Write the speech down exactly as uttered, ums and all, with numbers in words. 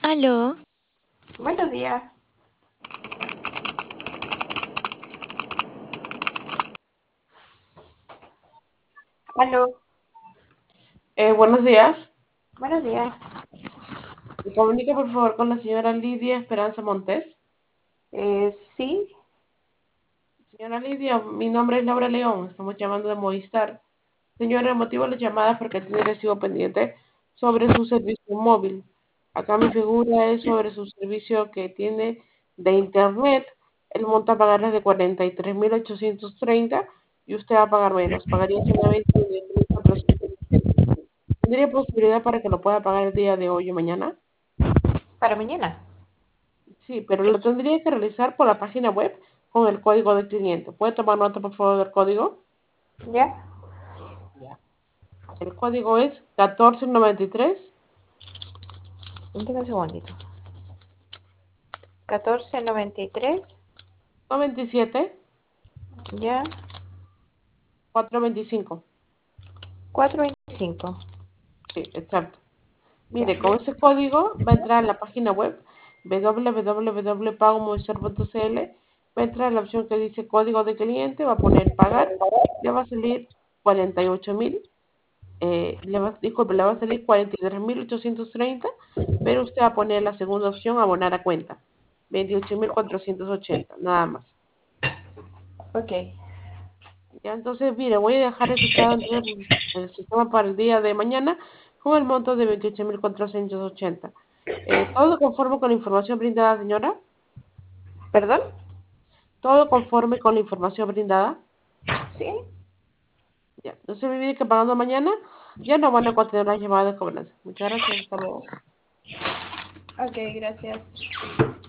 Aló, Buenos días. Aló, Eh, buenos días. buenos días. Me comunica por favor con la señora Lidia Esperanza Montes. Eh, sí, Señora Lidia, mi nombre es Laura León. Estamos llamando de Movistar. Señora, el motivo de la llamada es porque tiene recibo pendiente sobre su servicio móvil. Acá mi figura es sobre su servicio que tiene de internet. El monto a pagar es de cuarenta y tres mil ochocientos treinta y usted va a pagar menos. Pagaría solamente diez mil cuatrocientos ochenta. ¿Tendría posibilidad para que lo pueda pagar el día de hoy o mañana? para mañana. Sí, pero lo tendría que realizar por la página web con el código del cliente. ¿Puede tomar nota, por favor, del código? ¿Ya? Ya. El código es catorce noventa y tres Dime un segundito. catorce noventa y tres. noventa y siete ¿Ya? cuatrocientos veinticinco. cuatrocientos veinticinco. Sí, exacto. Ya. Mire, con ese código va a entrar a la página web w w w punto pago movistar punto c l. Va a entrar a la opción que dice código de cliente, va a poner pagar, le va a salir cuarenta y ocho mil. Eh, le va, disculpe, le va a salir cuarenta y tres mil ochocientos treinta, pero usted va a poner la segunda opción, abonar a cuenta, veintiocho mil cuatrocientos ochenta, nada más. Ok. Ya, entonces, mire, voy a dejar registrado entonces el, el sistema para el día de mañana con el monto de veintiocho mil cuatrocientos ochenta. Eh, ¿todo conforme con la información brindada, señora? ¿Perdón? ¿Todo conforme con la información brindada? Sí. Ya, no se me olvide que pagando mañana ya no van a contener las llamadas de cobranza. Muchas gracias, hasta luego. Ok, gracias.